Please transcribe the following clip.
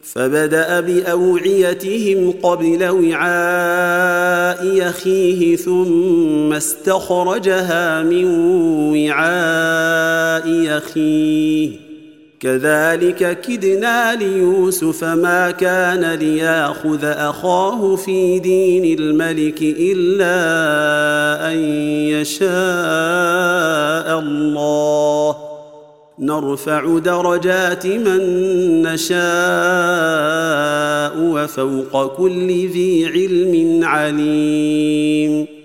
فبدأ بأوعيتهم قبل وعاء أخيه ثم استخرجها من وعاء أخيه كذلك كدنا ليوسف ما كان ليأخذ أخاه في دين الملك إلا أن يشاء الله نرفع درجات من نشاء وفوق كل ذي علم عليم